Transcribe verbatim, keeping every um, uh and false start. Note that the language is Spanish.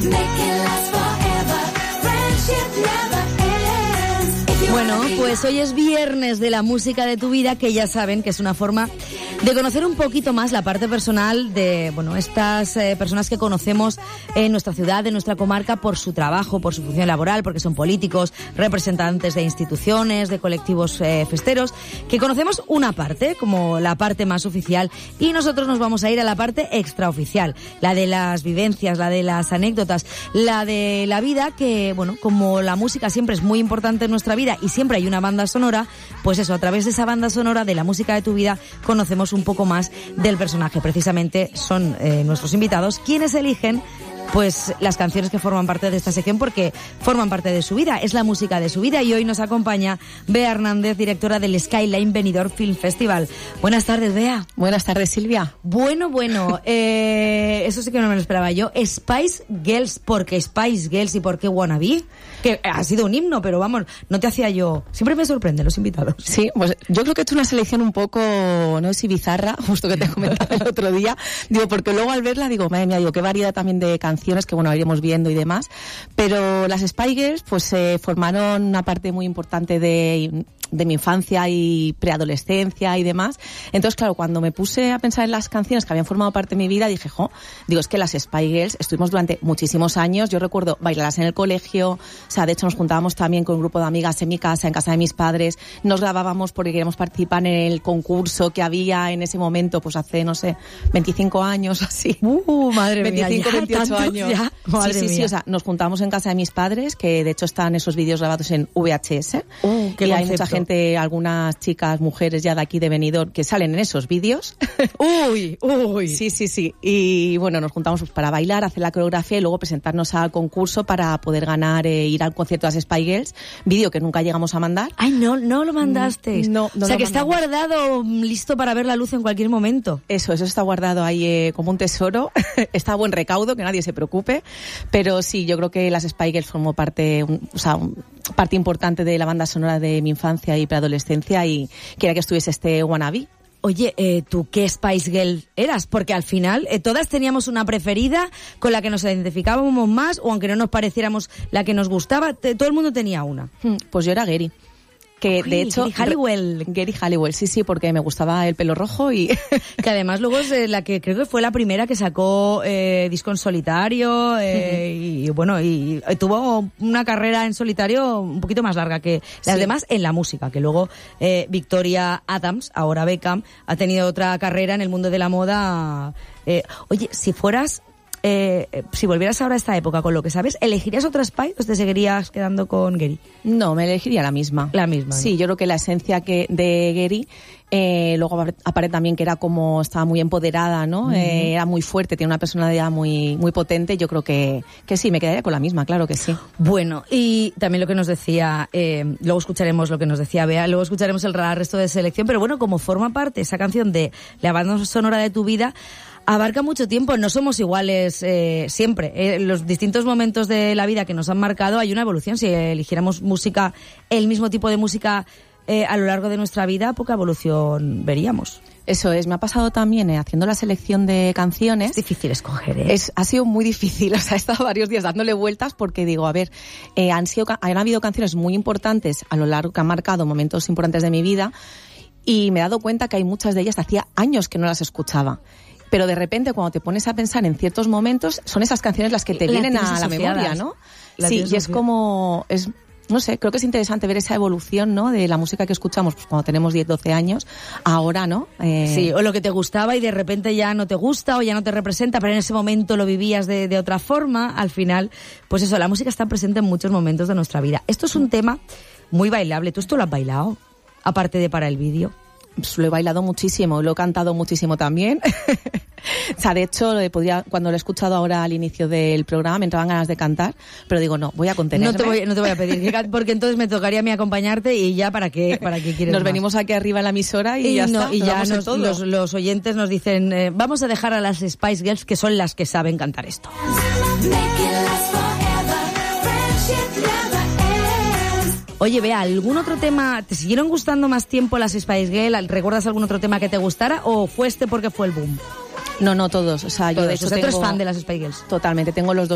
Bueno, pues hoy es viernes de la música de tu vida, que ya saben que es una forma de conocer un poquito más la parte personal de, bueno, estas eh, personas que conocemos en nuestra ciudad, en nuestra comarca, por su trabajo, por su función laboral, porque son políticos, representantes de instituciones, de colectivos eh, festeros, que conocemos una parte, como la parte más oficial, y nosotros nos vamos a ir a la parte extraoficial, la de las vivencias, la de las anécdotas, la de la vida, que, bueno, como la música siempre es muy importante en nuestra vida y siempre hay una banda sonora, pues eso, a través de esa banda sonora, de la música de tu vida, conocemos un poco más del personaje. Precisamente son eh, nuestros invitados quienes eligen pues las canciones que forman parte de esta sección, porque forman parte de su vida, es la música de su vida. Y hoy nos acompaña Bea Hernández, directora del Skyline Benidorm Film Festival. Buenas tardes, Bea. Buenas tardes, Silvia. Bueno, bueno, eh, eso sí que no me lo esperaba yo. Spice Girls, ¿por qué Spice Girls y por qué Wannabe? Que ha sido un himno, pero vamos, no te hacía yo... Siempre me sorprenden los invitados. Sí, pues yo creo que he hecho una selección un poco, no sé si bizarra, justo que te comentaba el otro día. Digo, porque luego al verla digo, madre mía, digo, qué variedad también de canciones que, bueno, iremos viendo y demás. Pero las Spice Girls, pues eh, formaron una parte muy importante de... de mi infancia y preadolescencia y demás. Entonces, claro, cuando me puse a pensar en las canciones que habían formado parte de mi vida, dije, jo, digo, es que las Spice Girls estuvimos durante muchísimos años. Yo recuerdo bailarlas en el colegio, o sea, de hecho nos juntábamos también con un grupo de amigas en mi casa, en casa de mis padres, nos grabábamos porque queríamos participar en el concurso que había en ese momento, pues hace, no sé, veinticinco años o así. Uh, madre mía, veinticinco, veintiocho años. Ya, madre sí, sí, mía. sí, o sea, nos juntábamos en casa de mis padres, que de hecho están esos vídeos grabados en V H S. Uh, qué y concepto. Hay mucha gente, algunas chicas, mujeres ya de aquí de Benidorm que salen en esos vídeos. Uy, uy. Sí, sí, sí. Y bueno, nos juntamos pues para bailar, hacer la coreografía y luego presentarnos al concurso para poder ganar, eh, ir al concierto de las Spice Girls, vídeo que nunca llegamos a mandar. Ay, no, no lo mandasteis. No, no O sea, lo que está mandamos. guardado, listo para ver la luz en cualquier momento. Eso, eso está guardado ahí eh, como un tesoro. Está a buen recaudo, que nadie se preocupe. Pero sí, yo creo que las Spice Girls formó parte, un, o sea, un, parte importante de la banda sonora de mi infancia y preadolescencia, y quería que estuviese este Wannabe. Oye, eh, ¿tú qué Spice Girl eras? Porque al final eh, todas teníamos una preferida con la que nos identificábamos más, o aunque no nos pareciéramos la que nos gustaba, te, todo el mundo tenía una. Pues yo era Geri. Que Uy, de hecho... Geri Halliwell. Geri Halliwell, sí, sí, porque me gustaba el pelo rojo y... Que además luego es eh, la que creo que fue la primera que sacó eh, disco en solitario eh, y, y bueno, y, y tuvo una carrera en solitario un poquito más larga que las Sí. demás en la música, que luego eh, Victoria Adams, ahora Beckham, ha tenido otra carrera en el mundo de la moda. Eh, oye, si fueras... Eh, si volvieras ahora a esta época con lo que sabes, ¿elegirías otra Spice o te seguirías quedando con Geri? No, me elegiría la misma. La misma. Sí, ¿no? yo creo que la esencia que de Geri, eh, luego aparece también que era como, estaba muy empoderada, ¿no? Uh-huh. Eh, era muy fuerte, tiene una personalidad muy muy potente. Yo creo que, que sí, me quedaría con la misma, claro que sí. Bueno, y también lo que nos decía, eh, luego escucharemos lo que nos decía Bea, luego escucharemos el resto de selección, pero bueno, como forma parte esa canción de la banda sonora de tu vida, abarca mucho tiempo, no somos iguales eh, siempre. En eh, los distintos momentos de la vida que nos han marcado hay una evolución. Si eligiéramos música, el mismo tipo de música eh, a lo largo de nuestra vida, poca evolución veríamos. Eso es, me ha pasado también eh, haciendo la selección de canciones. Es difícil escoger, ¿eh? Es, ha sido muy difícil, o sea, he estado varios días dándole vueltas porque digo, a ver, eh, han sido, han habido canciones muy importantes a lo largo que han marcado momentos importantes de mi vida, y me he dado cuenta que hay muchas de ellas, hacía años que no las escuchaba. Pero de repente, cuando te pones a pensar en ciertos momentos, son esas canciones las que te la vienen a la asociadas. memoria, ¿no? La sí, y es asociadas. como, es, no sé, creo que es interesante ver esa evolución, ¿no? De la música que escuchamos pues, cuando tenemos diez, doce años, ahora, ¿no? Eh... Sí, o lo que te gustaba y de repente ya no te gusta o ya no te representa, pero en ese momento lo vivías de, de otra forma. Al final, pues eso, la música está presente en muchos momentos de nuestra vida. Esto es un tema muy bailable. ¿Tú esto lo has bailado? Aparte de para el vídeo. Pues lo he bailado muchísimo, lo he cantado muchísimo también. O sea, de hecho, podría, cuando lo he escuchado ahora al inicio del programa, me entraban ganas de cantar, pero digo, no, voy a contenerme. No te voy, no te voy a pedir que cantes, porque entonces me tocaría a mí acompañarte y ya para qué, para qué quieres Nos más. venimos aquí arriba en la emisora y, y ya no, está. Y nos ya vamos en nos, todo. los, los oyentes nos dicen, eh, vamos a dejar a las Spice Girls, que son las que saben cantar esto. Oye, Bea, ¿algún otro tema? ¿Te siguieron gustando más tiempo las Spice Girls? ¿Recuerdas algún otro tema que te gustara o fue este porque fue el boom? No, no, todos. O sea, yo Todos. de hecho O sea, tú tengo... eres fan de las Spice Girls. Totalmente, tengo los dos